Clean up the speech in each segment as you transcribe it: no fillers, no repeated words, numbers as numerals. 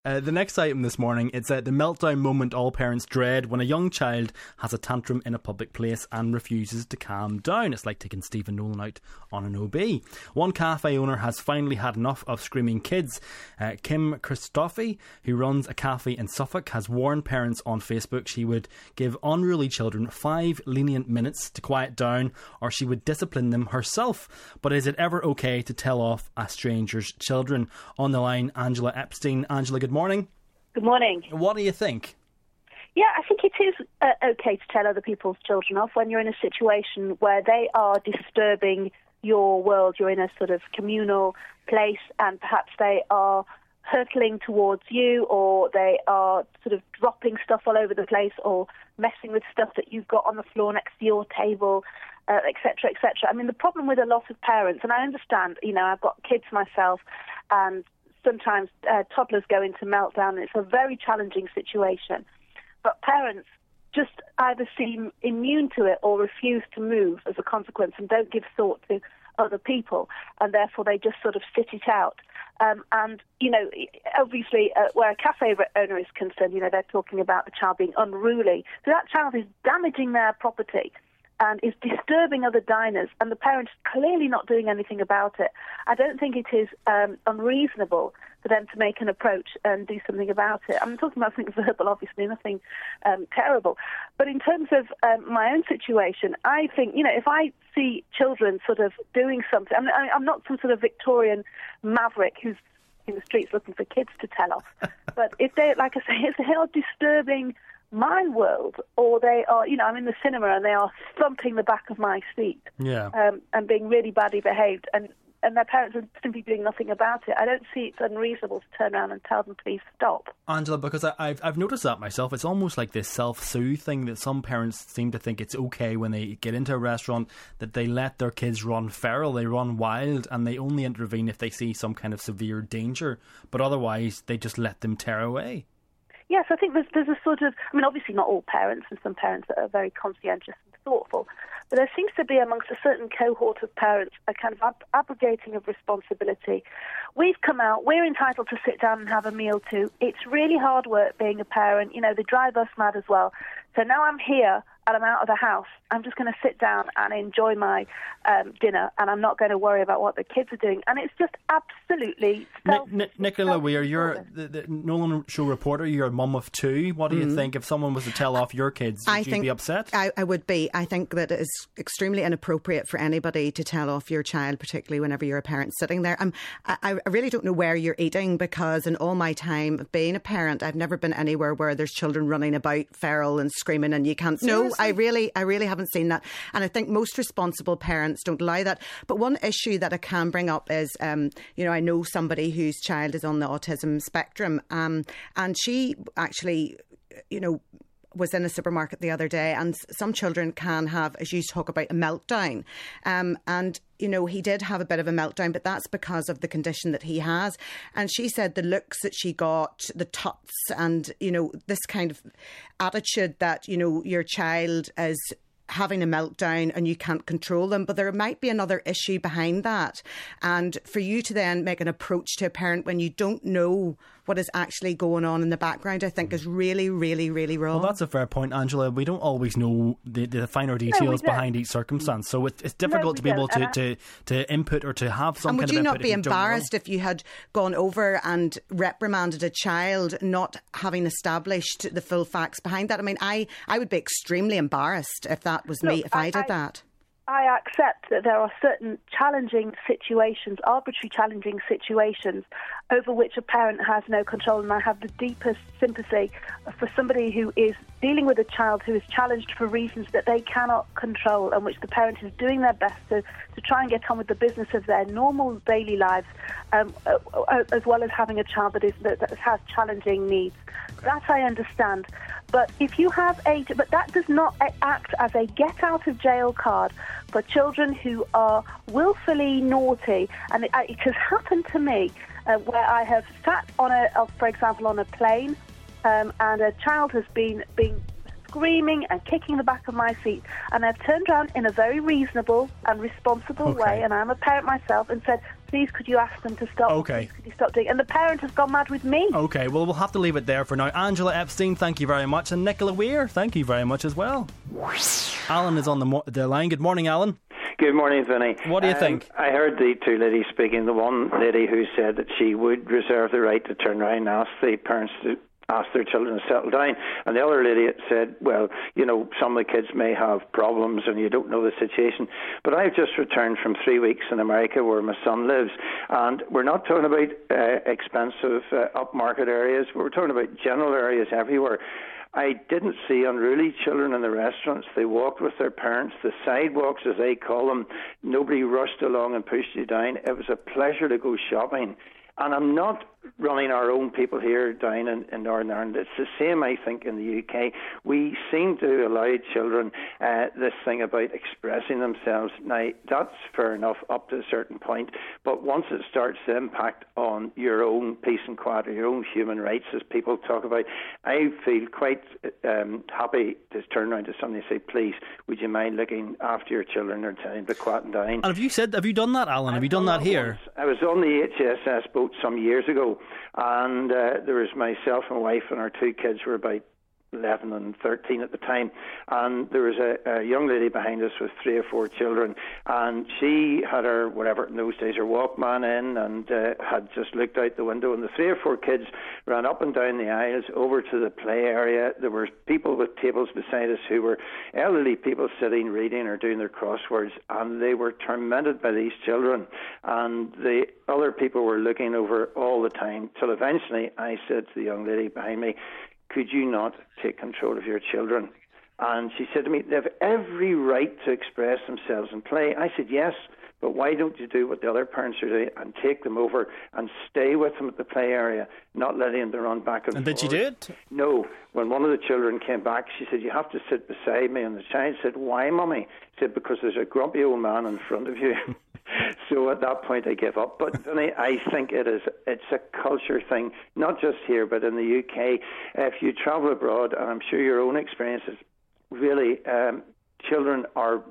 The next item this morning, it's the meltdown moment all parents dread when a young child has a tantrum in a public place and refuses to calm down. It's like taking Stephen Nolan out on an OB. One cafe owner has finally had enough of screaming kids. Kim Christophe, who runs a cafe in Suffolk, has warned parents on Facebook she would give unruly children 5 lenient minutes to quiet down, or she would discipline them herself. But is it ever okay to tell off a stranger's children? On the line, Angela Epstein. Angela, good morning. Good morning. What do you think? Yeah, I think it is okay to tell other people's children off when you're in a situation where they are disturbing your world. You're in a sort of communal place and perhaps they are hurtling towards you, or they are sort of dropping stuff all over the place or messing with stuff that you've got on the floor next to your table, etc., etc. I mean, the problem with a lot of parents, and I understand, I've got kids myself, and sometimes toddlers go into meltdown, and it's a very challenging situation. But parents just either seem immune to it or refuse to move as a consequence and don't give thought to other people, and therefore they just sort of sit it out. Obviously, where a cafe owner is concerned, they're talking about the child being unruly. So that child is damaging their property and is disturbing other diners, and the parents clearly not doing anything about it. I don't think it is unreasonable for them to make an approach and do something about it. I'm talking about something verbal, obviously, nothing terrible. But in terms of my own situation, I think, if I see children sort of doing something, I'm not some sort of Victorian maverick who's in the streets looking for kids to tell off. But if they, like I say, if they are disturbing my world, or they are, I'm in the cinema and they are thumping the back of my seat, and being really badly behaved, and their parents are simply doing nothing about it, I don't see it's unreasonable to turn around and tell them, please stop. Angela, because I've noticed that myself. It's almost like this self-soothe thing that some parents seem to think it's okay when they get into a restaurant that they let their kids run feral, they run wild, and they only intervene if they see some kind of severe danger, but otherwise they just let them tear away. Yes, I think there's a sort of, obviously not all parents, and some parents that are very conscientious and thoughtful, but there seems to be amongst a certain cohort of parents a kind of abrogating of responsibility. We've come out, we're entitled to sit down and have a meal too. It's really hard work being a parent, they drive us mad as well. So now I'm here and I'm out of the house. I'm just going to sit down and enjoy my dinner, and I'm not going to worry about what the kids are doing. And it's just absolutely Nicola Weir, you're the Nolan Show reporter. You're a mum of 2. What do you think if someone was to tell off your kids? Would you be upset? I would be. I think that it is extremely inappropriate for anybody to tell off your child, particularly whenever you're a parent sitting there. I really don't know where you're eating, because in all my time of being a parent, I've never been anywhere where there's children running about feral and screaming and you can't... Seriously? No, I really haven't seen that. And I think most responsible parents don't allow that. But one issue that I can bring up is, I know somebody whose child is on the autism spectrum, and she actually, was in a supermarket the other day, and some children can have, as you talk about, a meltdown. He did have a bit of a meltdown, but that's because of the condition that he has. And she said the looks that she got, the tuts, and, this kind of attitude that, your child is having a meltdown and you can't control them. But there might be another issue behind that. And for you to then make an approach to a parent when you don't know what is actually going on in the background, I think is really, really, really wrong. Well, that's a fair point, Angela. We don't always know the finer details behind each circumstance, so it's difficult to be able to input or to have some kind of input. And would you not be embarrassed if you had gone over and reprimanded a child not having established the full facts behind that? I would be extremely embarrassed if that was me, if I did that. I accept that there are certain challenging situations, arbitrary challenging situations, over which a parent has no control, and I have the deepest sympathy for somebody who is dealing with a child who is challenged for reasons that they cannot control, and which the parent is doing their best to try and get on with the business of their normal daily lives, as well as having a child that has challenging needs. That I understand. But if you have but that does not act as a get-out-of-jail card for children who are willfully naughty. And it has happened to me where I have sat for example, on a plane, and a child has been screaming and kicking the back of my seat, and I've turned around in a very reasonable and responsible way, and I'm a parent myself, and said, please could you ask them to stop? Okay. Please, could you stop doing? And the parent has gone mad with me. Okay, well, we'll have to leave it there for now. Angela Epstein, thank you very much. And Nicola Weir, thank you very much as well. Alan is on the line. Good morning, Alan. Good morning, Vinny. What do you think? I heard the two ladies speaking. The one lady who said that she would reserve the right to turn around and ask the parents to ask their children to settle down. And the other lady said, well, you know, some of the kids may have problems and you don't know the situation. But I've just returned from 3 weeks in America where my son lives. And we're not talking about expensive upmarket areas. We're talking about general areas everywhere. I didn't see unruly children in the restaurants. They walked with their parents. The sidewalks, as they call them, nobody rushed along and pushed you down. It was a pleasure to go shopping. And I'm not running our own people here down in Northern Ireland. It's the same, I think, in the UK. We seem to allow children this thing about expressing themselves. Now, that's fair enough up to a certain point, but once it starts to impact on your own peace and quiet, or your own human rights, as people talk about, I feel quite happy to turn around to somebody and say, please, would you mind looking after your children or telling them to quieten down? And have you done that, Alan? Have you done that here? Once. I was on the HSS boat some years ago, and there was myself and my wife and our two kids were about 11 and 13 at the time, and there was a young lady behind us with 3 or 4 children, and she had her, whatever in those days, her Walkman in, and had just looked out the window, and the 3 or 4 kids ran up and down the aisles over to the play area. There were people with tables beside us who were elderly people sitting reading or doing their crosswords, and they were tormented by these children, and the other people were looking over all the time, till eventually I said to the young lady behind me, could you not take control of your children? And she said to me, they have every right to express themselves and play. I said, yes, but why don't you do what the other parents are doing and take them over and stay with them at the play area, not letting them run back and forth? And did she do it? No. When one of the children came back, she said, you have to sit beside me. And the child said, why, Mummy? She said, because there's a grumpy old man in front of you. So at that point I gave up. But I think it's a culture thing, not just here, but in the UK. If you travel abroad, and I'm sure your own experiences, really, children are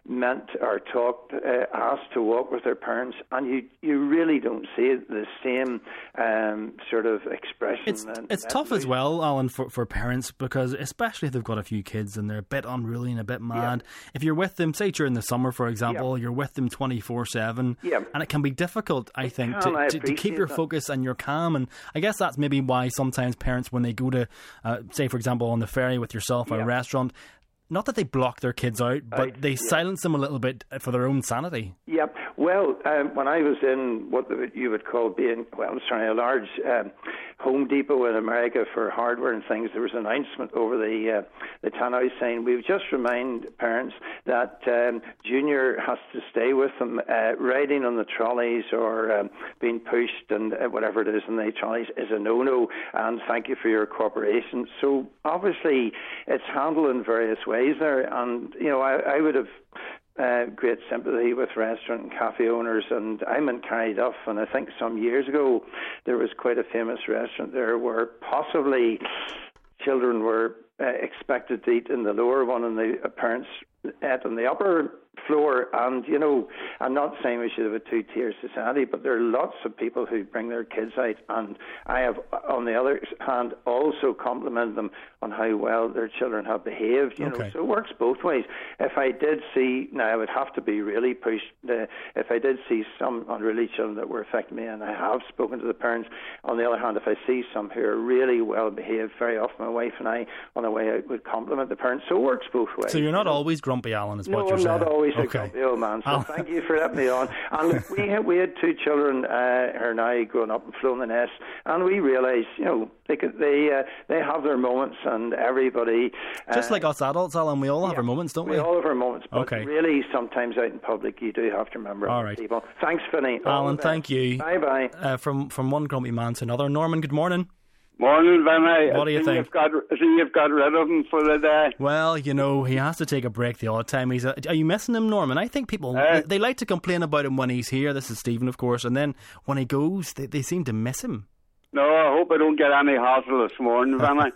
asked to walk with their parents, and you really don't see the same sort of expression. It's tough as well, Alan, for parents, because especially if they've got a few kids and they're a bit unruly and a bit mad. Yeah. If you're with them, say during the summer, for example, you're with them 24/7, and it can be difficult, I think, to keep your focus and your calm. And I guess that's maybe why sometimes parents, when they go to, say, for example, on the ferry with yourself or a restaurant, not that they block their kids out, but they silence them a little bit for their own sanity. Yep. Well, when I was in what you would call a large Home Depot in America for hardware and things, there was an announcement over the tannoy saying, we just remind parents that Junior has to stay with them. Riding on the trolleys or being pushed and whatever it is in the trolleys is a no-no, and thank you for your cooperation. So obviously it's handled in various ways there, and I would have great sympathy with restaurant and cafe owners, and I'm in Carryduff, and I think some years ago there was quite a famous restaurant there where possibly children were expected to eat in the lower one and the parents ate on the upper floor. And I'm not saying we should have a two-tier society, but there are lots of people who bring their kids out, and I have, on the other hand, also complimented them on how well their children have behaved. So it works both ways. If I did see, now I would have to be really pushed, if I did see some unruly children that were affecting me, and I have spoken to the parents, on the other hand, if I see some who are really well behaved, very often my wife and I, on the way out, would compliment the parents. So it works both ways. So you're not always grumpy, Alan, is what you're saying? No, I'm not always a grumpy old man. So thank you for letting me on. And look, we had 2 children who are now grown up and flown the nest, and we realised, they have their moments, and everybody... Just like us adults, Alan, we all have our moments, don't we? We all have our moments, but really sometimes out in public you do have to remember other people. Thanks, Vinny. Alan, thank you. Bye-bye. From one grumpy man to another. Norman, good morning. Morning, Vinny. What do you think? You've got rid of him for the day. Well, he has to take a break the odd time. Are you missing him, Norman? I think people, they like to complain about him when he's here. This is Stephen, of course. And then when he goes, they seem to miss him. No, I hope I don't get any hassle this morning, Vinny.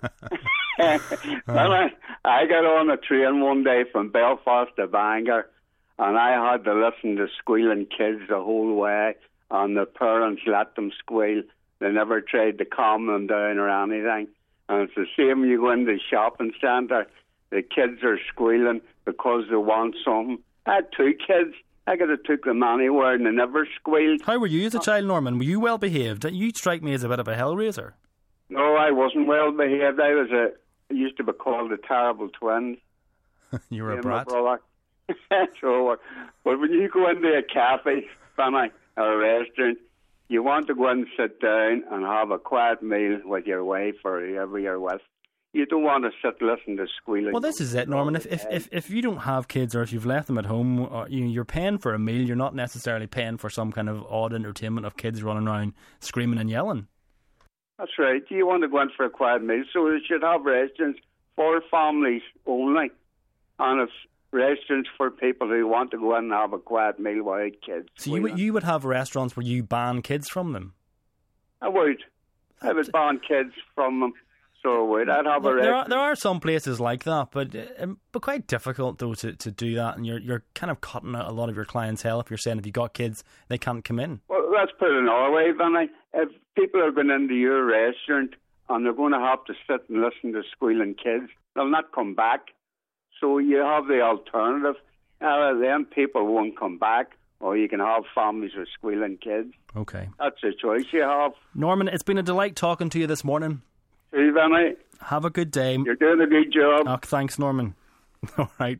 Vinny, I got on a train one day from Belfast to Bangor, and I had to listen to squealing kids the whole way. and the parents let them squeal. They never tried to calm them down or anything. And it's the same, you go into the shopping centre, the kids are squealing because they want something. I had 2 kids. I could have took them anywhere and they never squealed. How were you as a child, Norman? Were you well behaved? You strike me as a bit of a hellraiser. No, I wasn't well behaved. I used to be called the terrible twins. You were a brat. So, but when you go into a cafe, or a restaurant, you want to go and sit down and have a quiet meal with your wife or whoever you're with. You don't want to sit listening to squealing. Well, this is it, Norman. If you don't have kids or if you've left them at home, or you're paying for a meal, you're not necessarily paying for some kind of odd entertainment of kids running around screaming and yelling. That's right. You want to go in for a quiet meal, so they should have restaurants for families only. And it's restaurants for people who want to go in and have a quiet meal without kids. So you would have restaurants where you ban kids from them? I would. I would ban kids from them. So I'd have a restaurant. There are some places like that, but quite difficult though to do that, and you're kind of cutting out a lot of your clientele if you're saying if you got kids they can't come in. Well, let's put it another way, Vinny. If people are going into your restaurant and they're going to have to sit and listen to squealing kids, they'll not come back. So you have the alternative. Then people won't come back, or you can have families with squealing kids. Okay. That's a choice you have. Norman, it's been a delight talking to you this morning. See you, Vinny. Have a good day. You're doing a good job. Oh, thanks, Norman. All right.